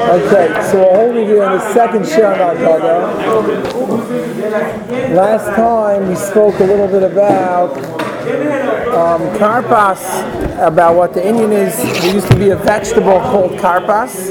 Okay, so we're holding here in the second Shana Gada. Last time we spoke a little bit about karpas, about what the Indian is. There used to be a vegetable called karpas.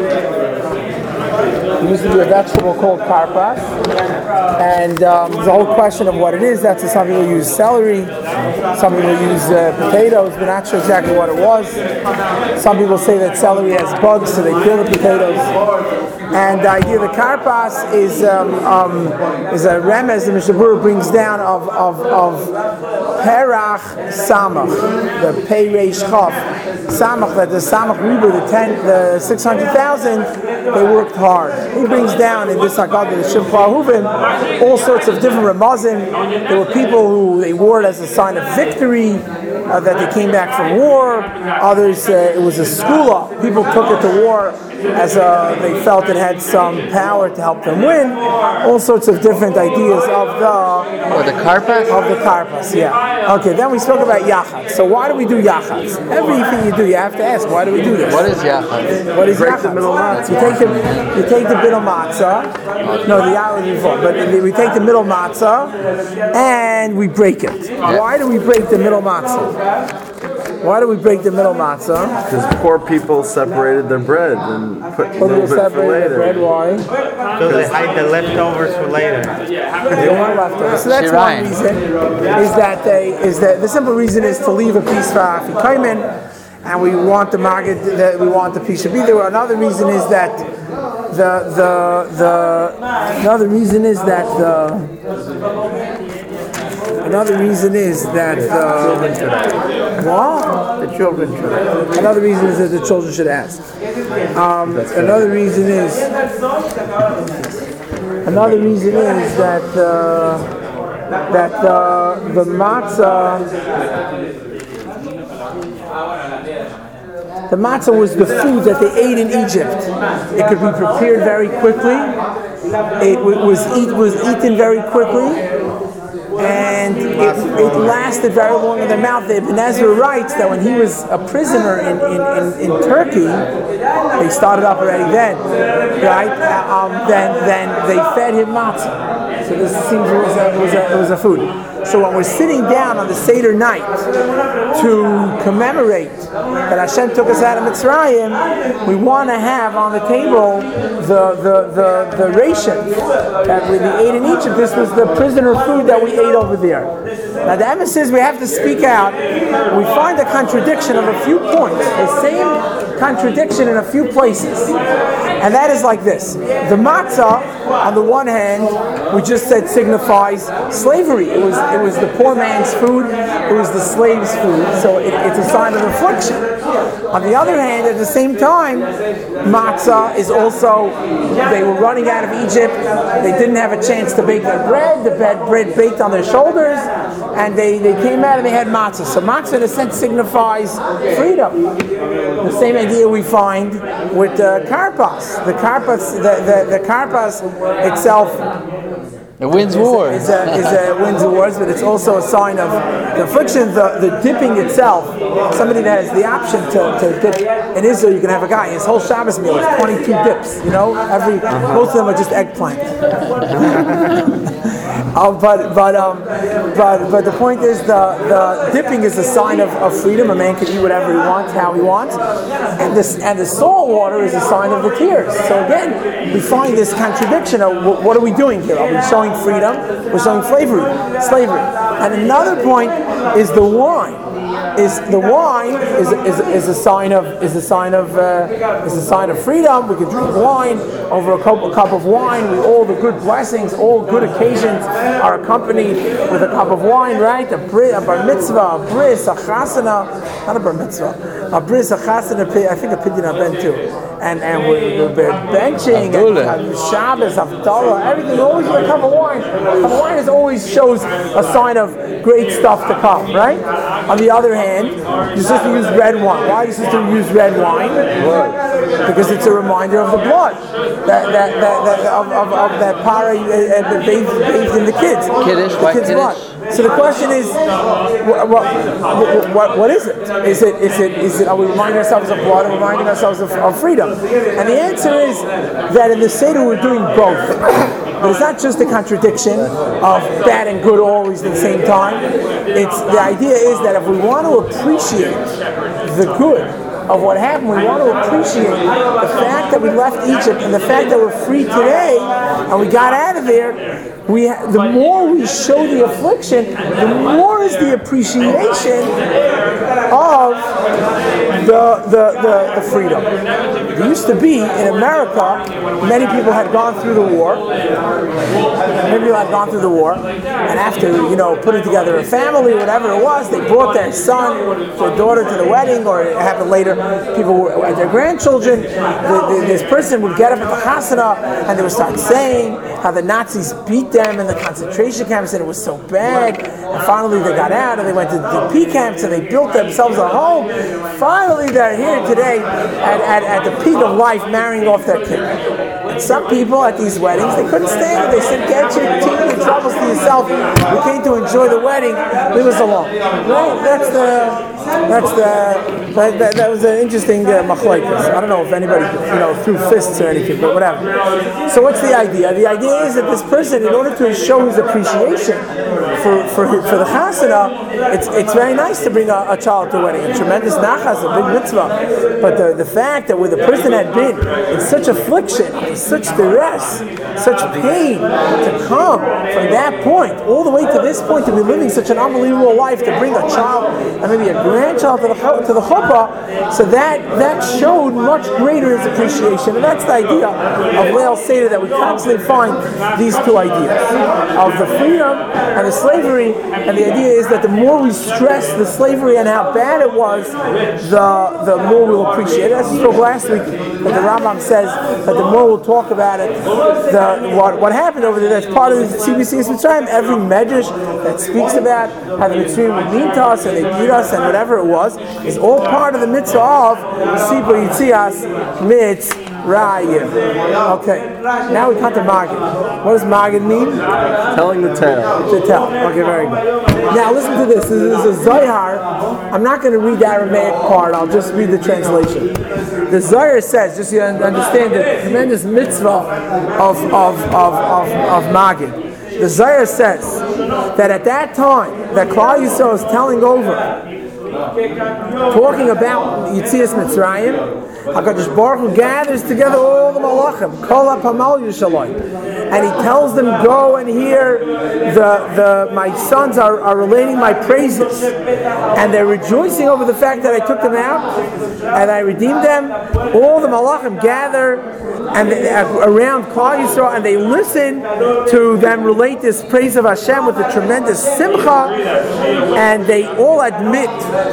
There used to be a vegetable called karpas, and there's a whole question of what it is. That's some people use celery, some people use potatoes, but not sure exactly what it was. Some people say that celery has bugs, so they kill the potatoes. And the idea of the karpas is a remez the Mishnah Berurah brings down of perach samach, the pei reish chaf samach, that the samach riba, the 600,000, they worked hard. He brings down in this Haggadah, the Shivcha Ahuvim, all sorts of different ramazim. There were people who they wore it as a sign of victory, that they came back from war. Others, it was a skula. People took it to war as they felt it had some power to help them win. All sorts of different ideas of the karpas? Of the karpas, yeah. Okay, then we spoke about yachats. So why do we do yachats? Everything you do, you have to ask, why do we do this? What is yachats? What is yachats? You take the middle matzah. No, the yachats before. But we take the middle matzah and we break it. Yeah. Why do we break the middle matzah? Why do we break the middle matzah? Because poor people separated their bread and put a little bit for later. Bread, why? Because they hide the leftovers for later. They want leftovers. So that's one reason. Is that the simple reason is to leave a piece for Afikomen, and we want the magid, that we want the piece to be there. Another reason is that Another reason is that what? The children should. Another reason is that the children should ask. Another reason is that the matzah. The matzah was the food that they ate in Egypt. It could be prepared very quickly. It was eaten very quickly, and it lasted very long in their mouth. The Ibn Ezra writes that when he was a prisoner in Turkey, they started up already then, right? Then they fed him matzah. So this seems it was a food. So when we're sitting down on the Seder night to commemorate that Hashem took us out of Mitzrayim, we want to have on the table the ration that we ate in Egypt. This was the prisoner food that we ate over there. Now the emes says we have to speak out. We find a contradiction of a few points. The same contradiction in a few places. And that is like this. The matzah, on the one hand, we just said signifies slavery. It was the poor man's food. It was the slave's food. So it's a sign of affliction. On the other hand, at the same time, matzah is also, they were running out of Egypt. They didn't have a chance to bake their bread. The bread baked on their shoulders. And they came out and they had matzah. So matzah, in a sense, signifies freedom. The same idea we find with karpas. The karpas itself, it wins wars. Wins wars, but it's also a sign of the affliction. The dipping itself, somebody that has the option to dip. In Israel, you can have a guy, his whole Shabbos meal is 22 dips. You know, most of them are just eggplant. But the point is, the dipping is a sign of freedom. A man can eat whatever he wants, how he wants, and the salt water is a sign of the tears. So again, we find this contradiction of what are we doing here? Are we showing freedom? We're showing slavery. And another point is the wine. Is a sign of freedom. We can drink wine over a cup of wine. All the good blessings, all good occasions are accompanied with a cup of wine, right? A bar mitzvah, a bris, a chasana, not a bar mitzvah, a bris, a chasana, I think a pidyon ben too. And we're benching, and Shabbos, Havdalah, everything, always with a cup of wine. A cup of wine always shows a sign of great stuff to come, right? On the other hand, you're supposed to use red wine. Why are you supposed to use red wine? Because it's a reminder of the blood of that para bathed in the kids. Kiddush, the kids' blood. So the question is, what is it? Is it? Are we reminding ourselves of blood? Are we reminding ourselves of freedom? And the answer is that in the Seder we're doing both. But it's not just a contradiction of bad and good always at the same time. It's the idea is that if we want to appreciate the good of what happened, we want to appreciate the fact that we left Egypt and the fact that we're free today and we got out of there. The more we show the affliction, the more is the appreciation of the freedom. There used to be in America, many people had gone through the war. And after putting together a family, whatever it was, they brought their son or daughter to the wedding, or it happened later. People were their grandchildren. This person would get up at the chasana and they would start saying how the Nazis beat them in the concentration camps and it was so bad. And finally they got out and they went to the P camps and they built themselves a home. Finally they're here today at the peak of life, marrying off their kid. And some people at these weddings, they couldn't stand it. They said, "Get your tea and troubles to yourself. We came to enjoy the wedding. Leave us alone." Right? That was an interesting machlokes. I don't know if anybody threw fists or anything, but whatever. So what's the idea? The idea is that this person, in order to show his appreciation for the chasana, it's very nice to bring a child to a wedding, a tremendous nachas, a big mitzvah. But the fact that where the person had been in such affliction, such duress, such pain, to come from that point all the way to this point, to be living such an unbelievable life, to bring a child and maybe a grandchild to the chuppah, so that showed much greater his appreciation. And that's the idea of Leil Seder, that we constantly find these two ideas of the freedom and the slavery. And the idea is that the more we stress the slavery and how bad it was, the more we'll appreciate it. As we spoke last week, that the Rambam says that the more we'll talk about it, what happened over there, that's part of the CBC Mitzrayim. Every medrash that speaks about how the Mitzrayim would mean to us and they beat us and whatever it was, is all part of the mitzvah of Sipur Yitzias Mitzrayim. Okay, now we come to Magid. What does Magid mean? Telling the tale. To tell. Okay, very good. Now listen to this. This is a Zohar. I'm not going to read the Aramaic part. I'll just read the translation. The Zohar says, just so you understand the tremendous mitzvah of Magid. The Zohar says that at that time that Klal Yisrael is telling over, talking about Yitzias Mitzrayim, HaKadosh Baruch Hu gathers together all the malachim, Kol HaPamal Yishalayim, and he tells them, go and hear my sons are relating my praises, and they're rejoicing over the fact that I took them out and I redeemed them. All the malachim gather and around Klal Yisrael, and they listen to them relate this praise of Hashem with a tremendous simcha, and they all admit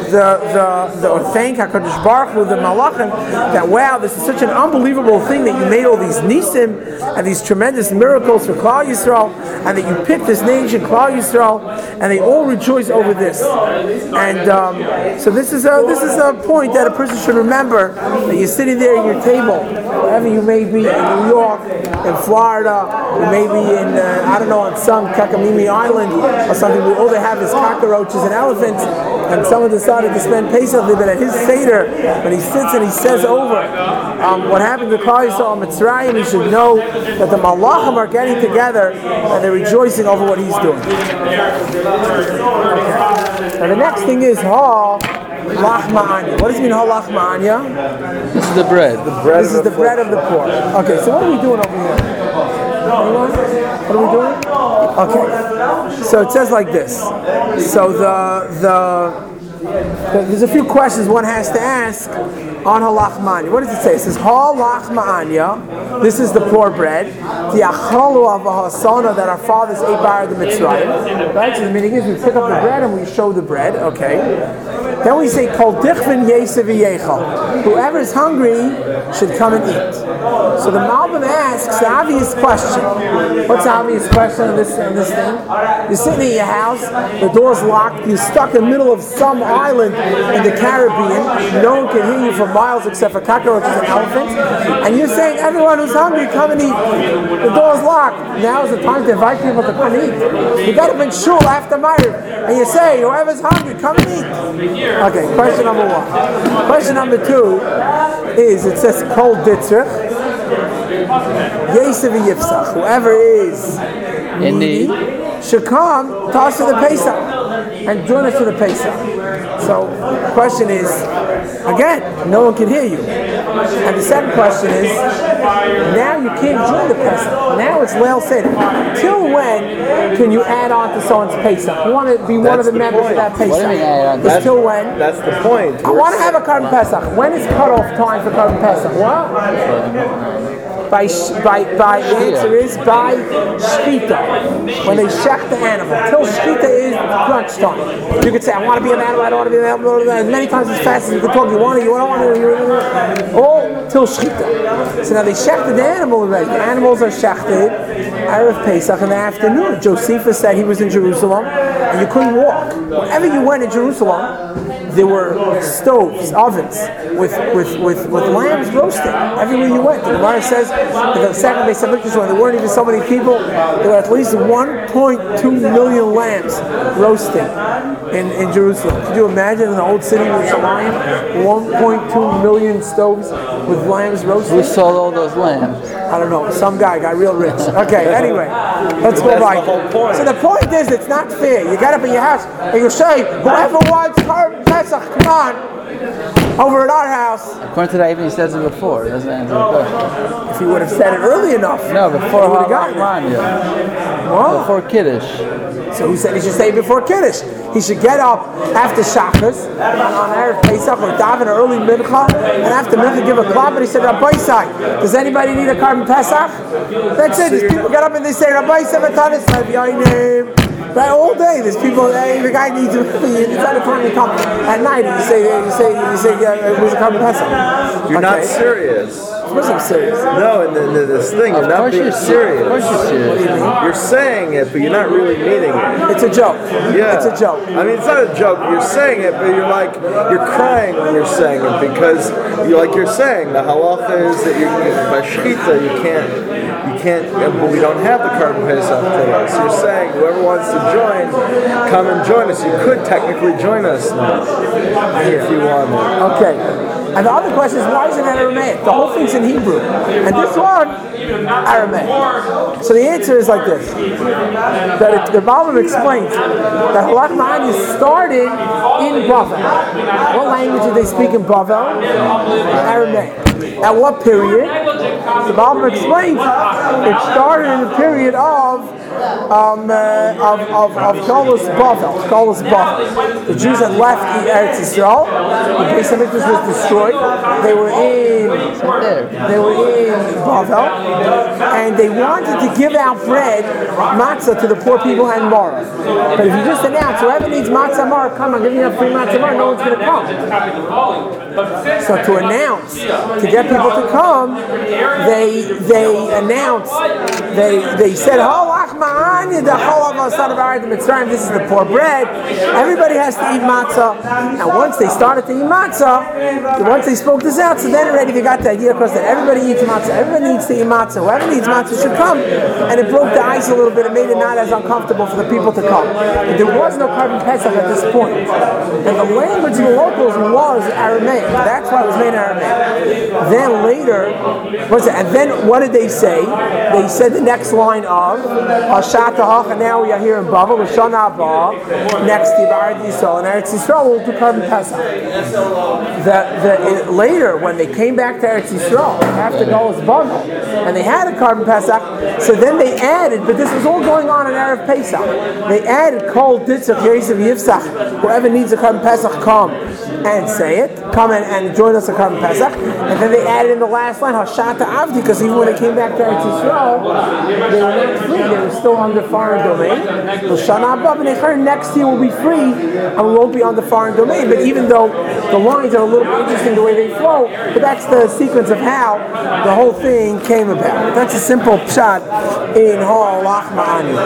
or thank HaKadosh Baruch Hu, the malachim, that wow, this is such an unbelievable thing that you made all these nisim and these tremendous miracles for Klal Yisrael, and that you picked this nation Klal Yisrael, and they all rejoice over this. And so this is a point that a person should remember, that you're sitting there at your table, wherever you may be, in New York, in Florida, you may be in on some Kakamimi island or something where all they have is cockroaches and elephants, and someone decided to spend Pesach, but at his Seder, when he sits and he says over what happened to Klal Yisrael in Mitzrayim, he should know that the Malachim are getting together and they're rejoicing over what he's doing. Okay. Now the next thing is Lachma Anya. What does it mean, Lachma Anya? This is the bread. This is the bread of the poor. Okay, so what are we doing over here? Anyone? What are we doing? Okay, so it says like this. So there's a few questions one has to ask on halachma anya. What does it say? It says halachma anya. This is the poor bread. The achalu avahasana, that our fathers ate by the Mitzrayim. Right. So the meaning is we pick up the bread and we show the bread. Okay. Then we say Kol Dichvin Yesev Yechal. Whoever is hungry should come and eat. So the Malbim asks the obvious question. What's the obvious question on this thing? You're sitting in your house, the door's locked, you're stuck in the middle of some island in the Caribbean, no one can hear you for miles except for cockroaches and elephants, and you're saying everyone who's hungry come and eat. The door's locked. Now is the time to invite people to come eat. You got up in shul after Ma'ariv, and you say whoever's hungry come and eat. Okay, question number one. Question number two is, it says Kol Ditzrich Yesev Yifsach. Whoever is needy should come to us to the Pesach and join us to the Pesach. So the question is, again, no one can hear you. And the second question is, now you can't join the Pesach. Now it's Leil Seder. Till when can you add on to someone's Pesach? You want to be one of the members of that Pesach. What do you mean add on? Till when? That's the point. I want to have a Karban Pesach. When is cutoff time for Karban Pesach? What? The answer is by Shechita. When they shech the animal. Till Shechita is crunch time. You could say, I want to be an animal, I don't want to be an animal. As many times as fast as you can talk, you want to, you don't want to. All till Shechita. So now they shechted the animal already. The animals are shechted Erev Pesach in the afternoon. Josephus said he was in Jerusalem and you couldn't walk. Wherever you went in Jerusalem, there were stoves, ovens with lambs roasting everywhere you went. The Gemara says in the second Beis Hamikdash, when there weren't even so many people, there were at least 1.2 million lambs roasting in Jerusalem. Could you imagine in the old city of Yerushalayim, 1.2 million stoves with lambs roasting? Who sold all those lambs? I don't know. Some guy got real rich. Okay, anyway, let's go by. So the point is, it's not fair. You get up in your house and you say, whoever wants Karban Pesach, come on, over at our house. According to that, even he says it before. It doesn't answer the question. If he would have said it early enough, No, before he would have gotten it. Ramanya. What? Before Kiddush. So he said he should say it before Kiddush. He should get up after Shachas on Erev Pesach or daven early Mincha, and after Mincha give a clap. And he said, Rabbi Isai, does anybody need a Karban Pesach? That's it. These people get up and they say, Rabbi Isai, Matanis, name. Right, all day. There's people. Hey, the guy needs. It's not a time to come at night. And you say, it was a Karban Pesach. You're not serious. Of course I'm serious. No, and this thing, you're not being serious. Of course you're serious. You're saying it, but you're not really meaning it. It's a joke. Yeah. It's a joke. I mean, it's not a joke. You're saying it, but you're crying when you're saying it because you're saying the halacha is that by shechita you can't. But we don't have the Karban Pesach today. So you're saying whoever wants to join, come and join us. You could technically join us now if you want. Okay. And the other question is, why is it in Aramaic? The whole thing's in Hebrew. And this one, Aramaic. So the answer is like this. That the Malbim explains that Halach Ma'ani started in Bavel. What language did they speak in Bavel? Aramaic. At what period? The Malbim explains it started in the period of Golus Bavel. The Jews had left Eretz Yisrael. The Beis Hamikdash was destroyed. They were in Bavel, and they wanted to give out bread, matzah, to the poor people and Mara. But if you just announce whoever needs matzah Mara, come, I'm giving you a free matzah Mara, no one's going to come. So to announce, to get people to come, they announced, they said, this is the poor bread. Everybody has to eat matzah. And once they started to eat matzah, once they spoke this out, so then already they got the idea across that everybody eats matzah. Everybody needs to eat matzah. Whoever needs matzah should come. And it broke the ice a little bit. It made it not as uncomfortable for the people to come. But there was no Karban Pesach at this point. And the language of the locals was Aramaic. That's why it was made in Aramaic. Then later, and then what did they say? They said the next line of Hashatah, and now we are here in Bavel, Shana Haba, next to Eretz Yisrael, and Eretz Yisrael will do Karban Pesach. Later, when they came back to Eretz Yisrael, after Golus Bavel, and they had a Karban Pesach, so then they added, but this was all going on in Erev Pesach, they added Kol Ditzach Yesev Yifsach, whoever needs a Karban Pesach come and say it. Come and join us at Karban Pesach. And then they added in the last line, Hashata Avdi, because even when they came back to Eretz Yisrael, they were not free. They were still under foreign domain. Next year will be free, and we won't be under foreign domain. But even though the lines are a little bit interesting the way they flow, but that's the sequence of how the whole thing came about. That's a simple pshat in Ha'alach Ma'ani.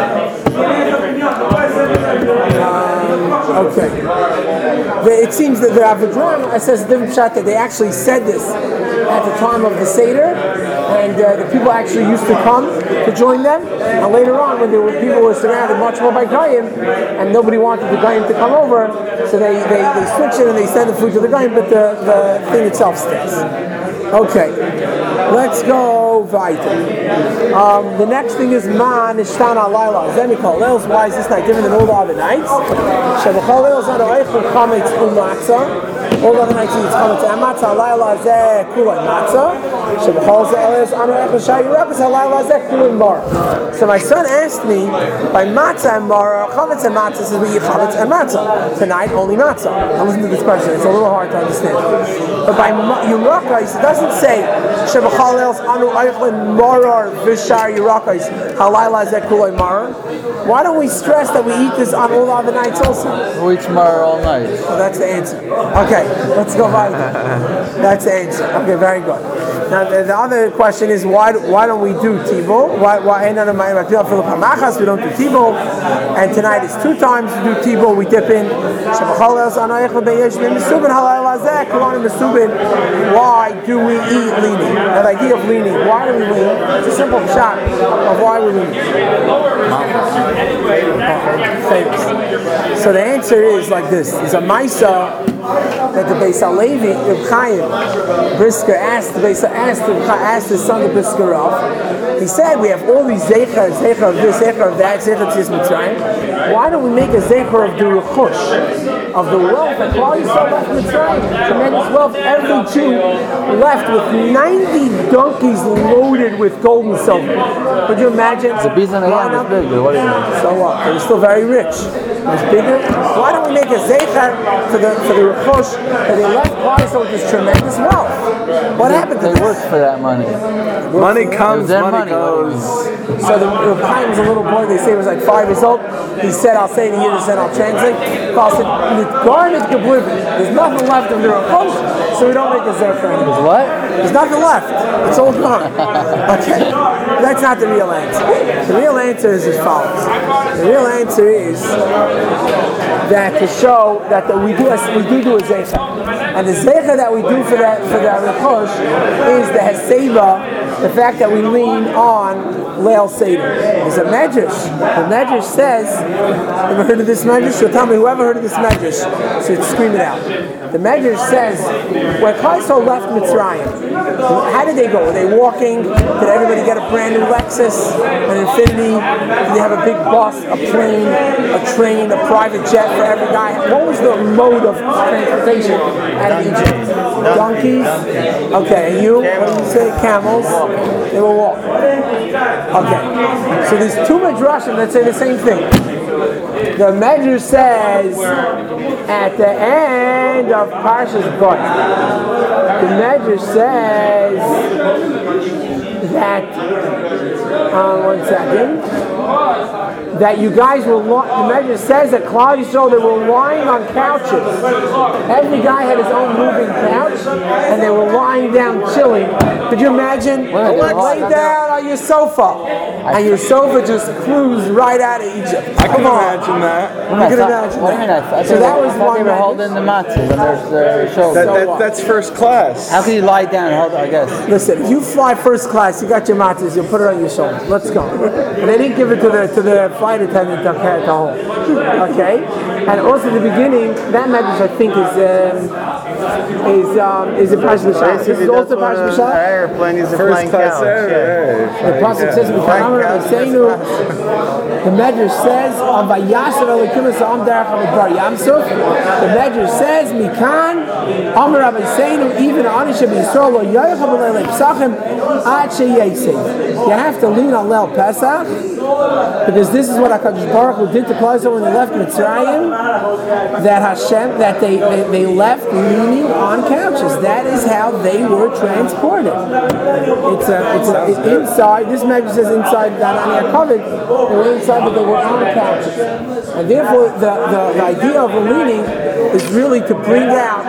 Okay. It seems that the Avedran says a different pshat that they actually said this at the time of the Seder, and the people actually used to come to join them. And later on, when people were surrounded much more by Goyim, and nobody wanted the Goyim to come over, so they switch it and they send the food to the Goyim, but the thing itself stays. Okay, let's go weiter. The next thing is Man Ishtana Laila. Zemikol Leil's. Why is this night different than all the other nights? Shebachol Leil's on the Eichel Chametz Umatzah. All the other nights it's Chametz and Matzah. Laila Zeh Kulay Matzah. Shebachol Leil's on the Eichel Shayirakas. Laila Zeh Kulay Mar. So my son asked me by Matzah and Mar, Chametz and Matzah says we eat Chametz and Matzah. Tonight only Matzah. Now listen to this question. It's a little hard to understand. But by Yurakais, it doesn't say Shebachol Leil's Anu Eichel Marar Vishar Yurakais. Halayla Zeh Kulay Mar. Why don't we stress that we eat this on all the other nights also? We eat tomorrow all night. Well, that's the answer. Okay, let's go weiter. That's the answer. Okay, very good. Now the other question is why don't we do Tibul? Why we don't do Tibul? And tonight is 2 times to do Tibul. We dip in. Why do we eat leaning? That idea of leaning. Why do we lean? It's a simple shot of why we lean. Famous. So the answer is like this. It's a Maisa that the Beis HaLevi, Reb Chaim Brisker asked his son the Brisker of. He said, we have all these zecher of this, zecher of that, zecher of this Mitzrayim. Why don't we make a zecher of the rechush, of the wealth that Klal Yisrael left Mitzrayim? Tremendous wealth. Every Jew left with 90 donkeys loaded with gold and silver. Could you imagine? The Bizan again is big, but what do you mean? So what? They were still very rich. It was bigger. Why don't we make a zecher for the rechush that they left Klal Yisrael with this tremendous wealth? What happened to They this? worked for that money. Money comes, Their money money. goes. So the Chaim was a little boy, they say he was like 5 years old. He said, I'll say it in Yiddish and I'll translate. Paul said, there's nothing left of the rechush, so we don't make a zecher anymore. What? There's nothing left. It's all gone. Okay. That's not the real answer. The real answer is as follows. The real answer is that to show that we do a zecher. And the zecher that we do for that rechush is the heseba, the fact that we lean on Leil Seder. There's a medrash. The medrash says, ever heard of this medrash? So tell me, whoever heard of this medrash, so scream it out. The medrash says, when Klal Yisrael left Mitzrayim, how did they go? Were they walking? Did everybody get a brand new Lexus, an Infinity? Did they have a big bus, a plane, a train, a private jet for every guy? What was the mode of transportation out of Egypt? Donkeys? Okay, and you? What did you say? Camels? They were walking. Okay, so there's 2 midrashim that say the same thing. The Medrash says at the end of Parshas Bo, the Medrash says that that you guys were. The Medrash says that Klal Yisrael, they were lying on couches. Every guy had his own moving couch, and they were lying down chilling. Could you imagine? Lay down on your sofa, and your sofa just cruised right out of Egypt. I can imagine that. You can imagine that. So that was one. They were holding the matzahs on their shoulders. That's first class. How can you lie down and hold it, I guess? Listen, if you fly first class, you got your matzahs, you'll put it on your shoulder. Let's go. And they didn't give it to the flight attendant to carry it home. Okay? And also the beginning, that medrash I think is a Parshas B'Shah. This is also Parshas B'Shah. Airplane is a First flying class couch. The Pasuk says, the Medrash says, the Medrash says, Mikan Amar Rabbi Seinu, even Anisha B'Yisrael, lo yoycha b'leilei Pesachim, ad sheyesev. You have to lean on Leil Pesach, because this is what HaKadosh Baruch Hu did to Klal Yisrael when they left Mitzrayim, that they left leaning on couches. That is how they were transported. It's inside, this measure says inside, that on their covered, they were inside, but they were on couches. And therefore, the idea of a leaning is really to bring out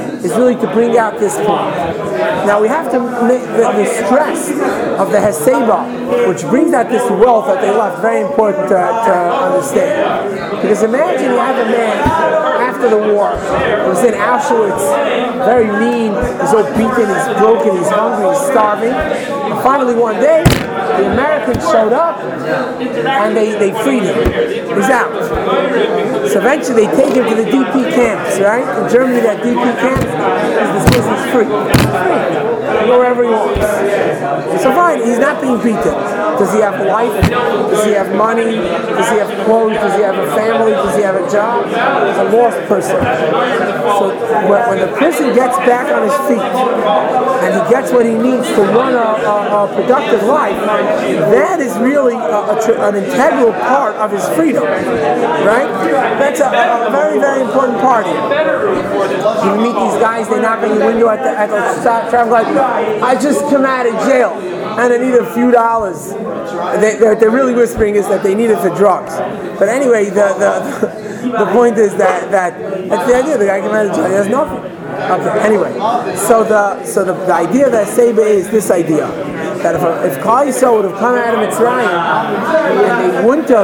this point. Now we have to make the stress of the Heseba, which brings out this wealth that they left, very important to understand. Because imagine you have a man after the war, he was in Auschwitz, very mean, he's all beaten, he's broken, he's hungry, he's starving. And finally one day, the Americans showed up and they freed him. He's out. So eventually they take him to the DP camps, right? In Germany, that DP camp, this person's free. He go wherever he wants. So fine, he's not being beaten. Does he have a wife? Does he have money? Does he have clothes? Does he have a family? Does he have a job? He's a lost person. So when the person gets back on his feet and he gets what he needs to run a productive life, that is really an integral part of his freedom, right? That's a very, very important part here. You meet these guys, they knock on your window at the traffic light. I just come out of jail and I need a few dollars. What they're really whispering is that they need it for drugs. But anyway, the point is that that's the idea. The guy came out of jail, he has nothing. Okay. Anyway, so the idea that Seba is this idea that if Klal Yisrael would have come out of Mitzrayim and they wouldn't have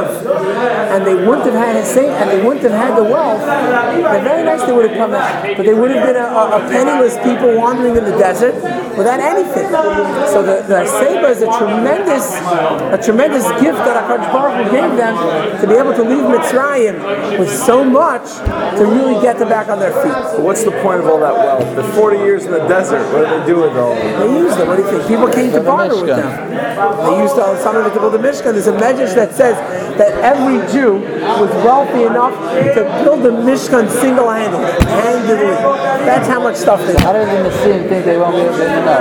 had Hesed, and they wouldn't have had the wealth, then very nice they would have come out, but they would have been a penniless people wandering in the desert without anything. So the Seba is a tremendous gift that HaKadosh Baruch Hu gave them to be able to leave Mitzrayim with so much to really get them back on their feet. So what's the point of all that wealth? The 40 years in the desert, what did they do with all of it? They used them. What do you think? People came to barter with them. They used some of it to build the Mishkan. There's a medrash that says that every Jew was wealthy enough to build the Mishkan single-handedly. That's how much stuff they had. How did the Messiah think they won't be able to know?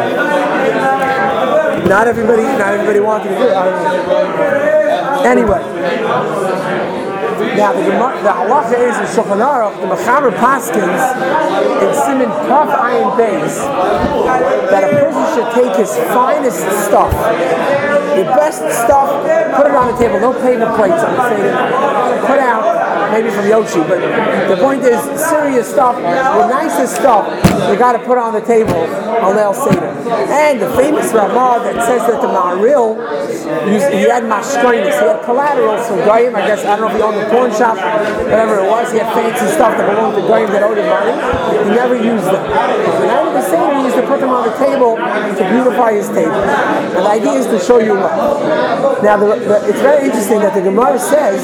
Not everybody wanted to do it. Anyway. Now the halacha is in Shulchan Aruch, the Mechaber Paskins in Siman Taf Ayin Beis, that a person should take his finest stuff, the best stuff, put it on the table. Don't pay the plates on the Seder. Put out, maybe from Yoshi, but the point is, serious stuff, the nicest stuff, you got to put on the table on Leil Seder. And the famous Ramah that says that the Ma'aril, he had mashkoinis, he had collaterals from Goyim. I guess, I don't know if he owned a pawn shop, whatever it was, he had fancy stuff that belonged to Goyim that owed him money. He never used them. And out of the same, he used to put them on the table to beautify his table. And the idea is to show you love. Now, it's very interesting that the Gemara says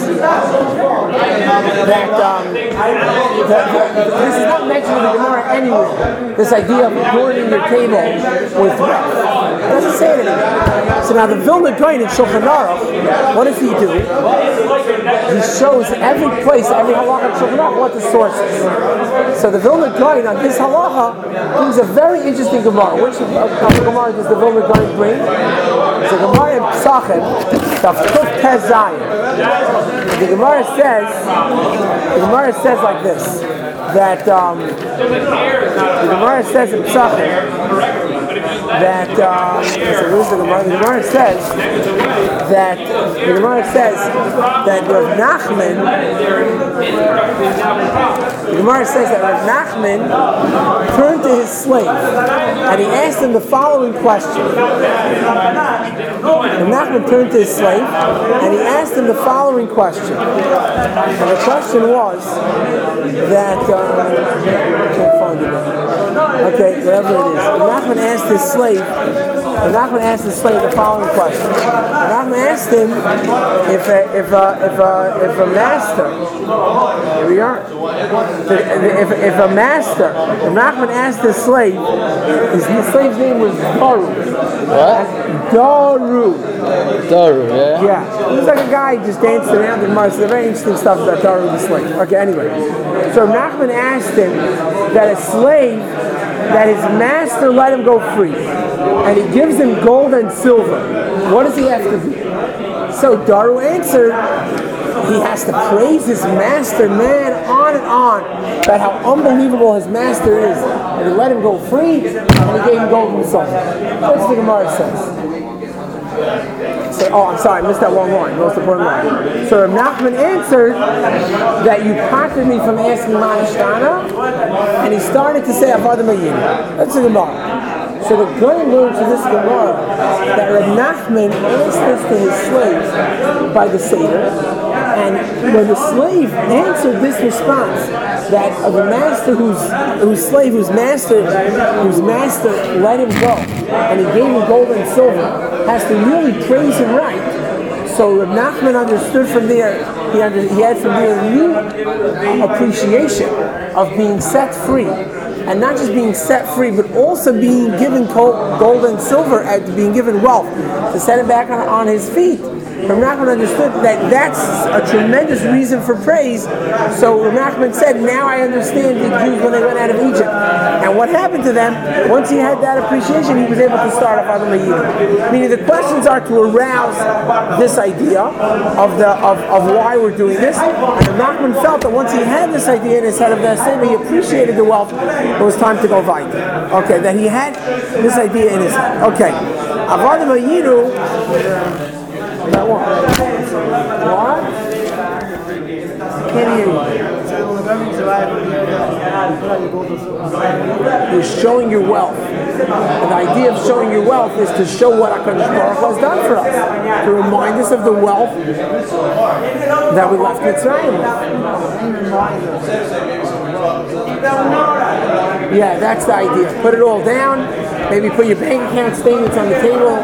that this is not mentioned in the Gemara anywhere. This idea of adorning your table with wealth. It doesn't say it anywhere. So now the Vilna Gaon in Shulchan Aruch, what does he do? He shows every place, every halacha in Shulchan Aruch, what the source is. So the Vilna Gaon on this halacha brings a very interesting Gemara. Which of the Gemara does the Vilna Gaon bring? It's a Gemara in Pesachim, Taf Kuf Tez Zayin. The Gemara says like this, that the Gemara says in Pesachim that the Gemara says that Rav Nachman, the Gemara says that Rav Nachman turned to his slave and he asked him the following question. Rav Nachman turned to his slave and he asked him the following question. And the question was that I can't find it now. Okay, whatever it is. Rav Nachman asked his slave the following question. Rav Nachman asked him if a master, here we are. If a master, Rav Nachman asked his slave, his slave's name was Baruch. What? Daru. Daru, yeah? Yeah, he was like a guy who just danced around in Mars. There's very interesting stuff about Daru the slave. Okay, anyway. So Nachman asked him that a slave, that his master let him go free, and he gives him gold and silver. What does he have to do? So Daru answered, he has to praise his master, man, on and on, about how unbelievable his master is. And he let him go free, and he gave him gold and silver. That's what the Gemara says. So, I'm sorry, I missed that one line, most important line. So Rav Nachman answered that you parted me from asking Manashtana, and he started to say Avodah Mayim. That's the Gemara. So the Goy learns from this Gemara that Rav Nachman asked this to his slaves by the Seder, and when the slave answered this response, that of a master whose master let him go, and he gave him gold and silver, has to really praise him right. So Rav Nachman understood from there, he had from there a new appreciation of being set free. And not just being set free, but also being given gold and silver, and being given wealth to set him back on his feet. Rav Nachman understood that that's a tremendous reason for praise. So Rav Nachman said, now I understand the Jews when they went out of Egypt. And what happened to them, once he had that appreciation, he was able to start off on the Mayim. Meaning the questions are to arouse this idea of why we're doing this. And Rav Nachman felt that once he had this idea in his head of the Seder, he appreciated the wealth, it was time to go weiter. Okay, that he had this idea in his head. Okay. Avodah Mayim. That one. What? Can't hear you. You're showing your wealth. And the idea of showing your wealth is to show what HaKadosh Baruch Hu has done for us. To remind us of the wealth that we left Mitzrayim. Yeah, that's the idea. Put it all down. Maybe put your bank account statements on the table.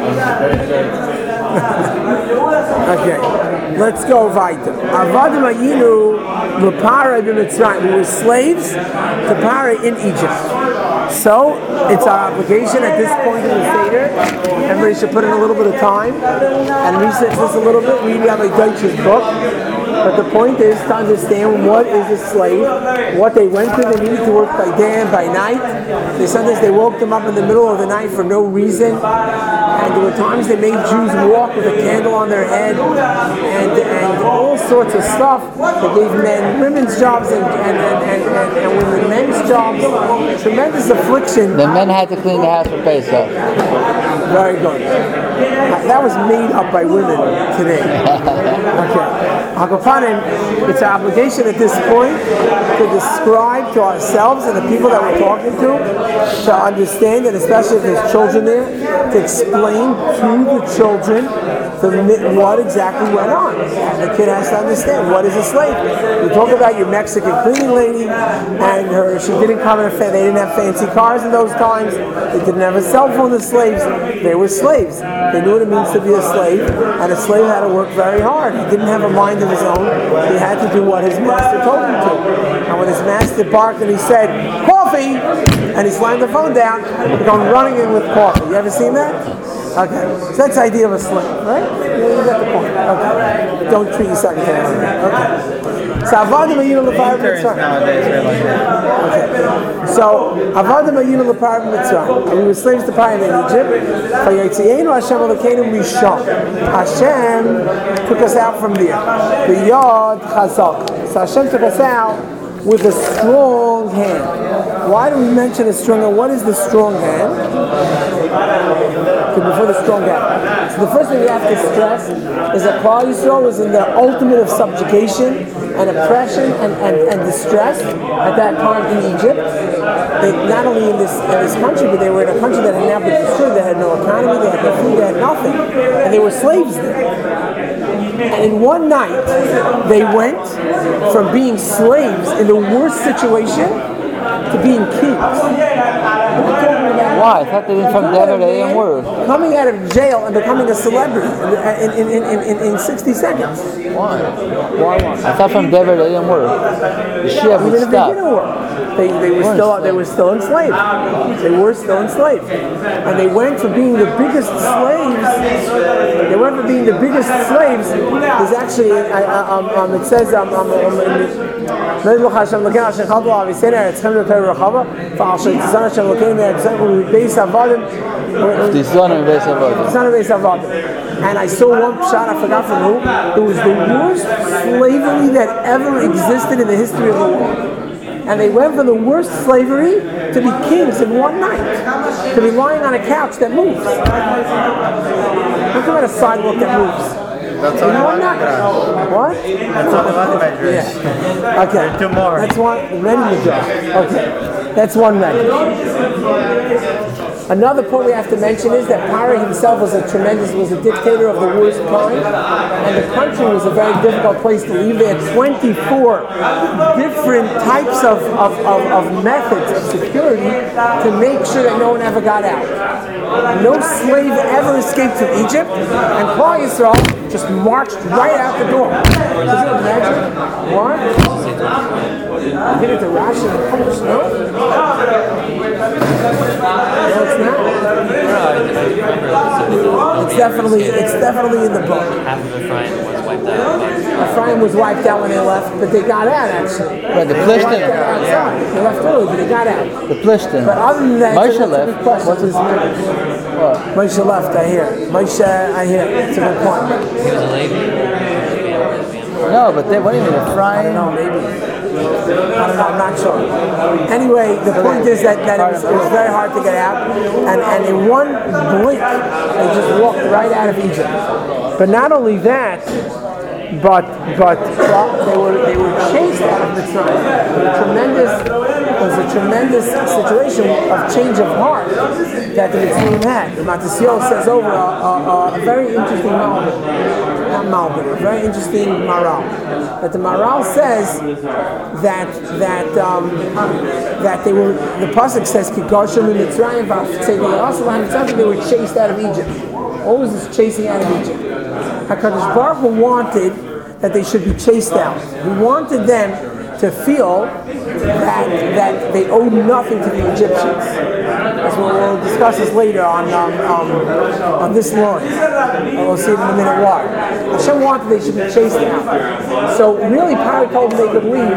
Okay, let's go weiter. Avodah Mayim l'Para b'Mitzrayim. We were slaves to Para in Egypt. So it's our obligation at this point in the Seder. Everybody should put in a little bit of time and research this a little bit. Read Rabbi Deutsch's book. But the point is to understand what is a slave, what they went through. They needed to work by day and by night. Sometimes they woke them up in the middle of the night for no reason. And there were times they made Jews walk with a candle on their head and all sorts of stuff. They gave men women's jobs and women men's jobs. Tremendous affliction. The men had to clean the house for Pesach. Very good. That was made up by women today. Okay. It's our obligation at this point to describe to ourselves and the people that we're talking to understand, and especially if there's children there, to explain to the children what exactly went on. And the kid has to understand what is a slave. You talk about your Mexican cleaning lady and she didn't come in they didn't have fancy cars in those times. They didn't have a cell phone. The slaves, they were slaves. They knew what it means to be a slave, and a slave had to work very hard. He didn't have a mind of his own. He had to do what his master told him to. And when his master barked and he said, "Coffee!" and he slammed the phone down, he'd gone running in with coffee. You ever seen that? Okay. So that's the idea of a slave, right? You got the point. Okay. Don't treat your secretary like that. Okay. So Avodah Mayim l'Para b'Mitzrayim. Okay. So Avodah Mayim l'Para b'Mitzrayim. And we were slaves to Para in Egypt. Vayotzienu Hashem Elokeinu misham. Hashem took us out from there. B'yad chazak. So Hashem took us out with a strong hand. Why do we mention a strong hand? What is the strong hand? Before the strong hand. So the first thing we have to stress is that Klal Yisrael was in the ultimate of subjugation and oppression and distress at that time in Egypt. They, not only in this country, but they were in a country that had now been destroyed. They had no economy, they had no food, they had nothing. And they were slaves there. And in one night, they went from being slaves in the worst situation to being kings. What are you talking about? Why? I thought they didn't from Dever, they didn't work. Coming out of jail and becoming a celebrity in 60 seconds. Why? Why? I thought from Dever they didn't work. The ship Even would if they stop. didn't work, they were still enslaved. They were still enslaved, and they went from being the biggest slaves. They went from being the biggest slaves. There's actually it says The son of Vesavod. and I saw one shot, I forgot from who. It was the worst slavery that ever existed in the history of the world. And they went from the worst slavery to be kings in one night. To be lying on a couch that moves. Look at a sidewalk that moves. That's In only one one night. measure. What? That's only one measure. Yeah. Okay. Two more. That's one. Ready to go. Okay. That's one measure. Another point we have to mention is that Paro himself was a dictator of the worst kind, and the country was a very difficult place to live. They had 24 different types of methods of security to make sure that no one ever got out. No slave ever escaped from Egypt, and Klal Yisrael just marched right out the door. Could you imagine? What? You get it to Rashi and Chumash, no? No, it's not. It's definitely in the book. Half of Ephraim was wiped out. Ephraim was wiped out when they left, but they got out actually. But the They Plishtim, left early, but they got out. the Plishtim. But other than that, Moshe it's a left. good question. What's his name? What? Moshe left, I hear. Moshe, I hear. It's a good point. He was a Levi. No, but they, what do you mean, I Ephraim? don't know, maybe. I don't know, I'm not sure. Anyway, the point is that it was very hard to get out, and in one blink, they just walked right out of Egypt. But not only that, but they were chased out of Mitzrayim. It was a tremendous situation of change of heart that the Mitzrayim had. The Matisyahu says over a very interesting a very interesting Maral. That the Maral says that they were, the pasuk says Kigarshem Mitzrayim v'Aftzei they were chased out of Egypt. What was this chasing out of Egypt? HaKadosh Baruch Hu wanted that they should be chased out. He wanted them to feel that they owed nothing to the Egyptians. As we'll discuss this later on this line. We'll see in a minute why. Hashem wanted they should be chased out. So really, Paro told them they could leave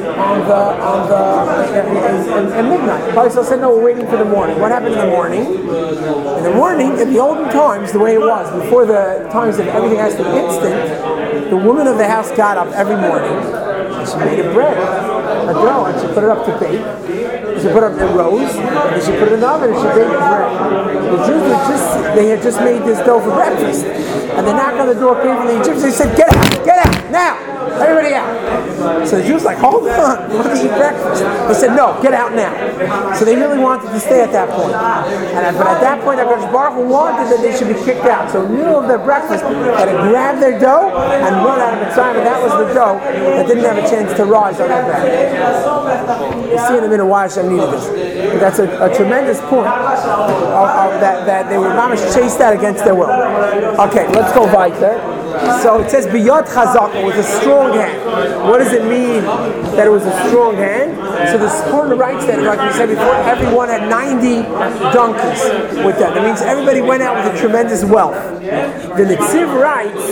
at midnight. Paro said, "No, we're waiting for the morning." What happened in the morning? In the morning, in the olden times, the way it was before the times of everything has to be instant, the woman of the house got up every morning and she made a bread, a dough, and she put it up to bake. She put it up in rows, and she put it in the oven and she baked bread. The Jews they had just made this dough for breakfast, and the knock on the door came from the Egyptians. They said, "Get out now, everybody out." So the Jews were like, "Hold on, we want to eat breakfast." They said, "No, get out now." So they really wanted to stay at that point, but at that point, HaKadosh Baruch Hu wanted that they should be kicked out. So in the middle of their breakfast, they had to grab their dough and run out of Mitzrayim, and that was the dough that didn't have a chance to rise on their back. We'll see in a minute why Hashem needed this. But that's a tremendous point that they were mamish chased out against their will. Okay, let's go weiter. So it says biyot chazaka, with a strong hand. What does it mean that it was a strong hand? So the Sforno writes that, like we said before, everyone had 90 donkeys with them. That means everybody went out with a tremendous wealth. The Netziv writes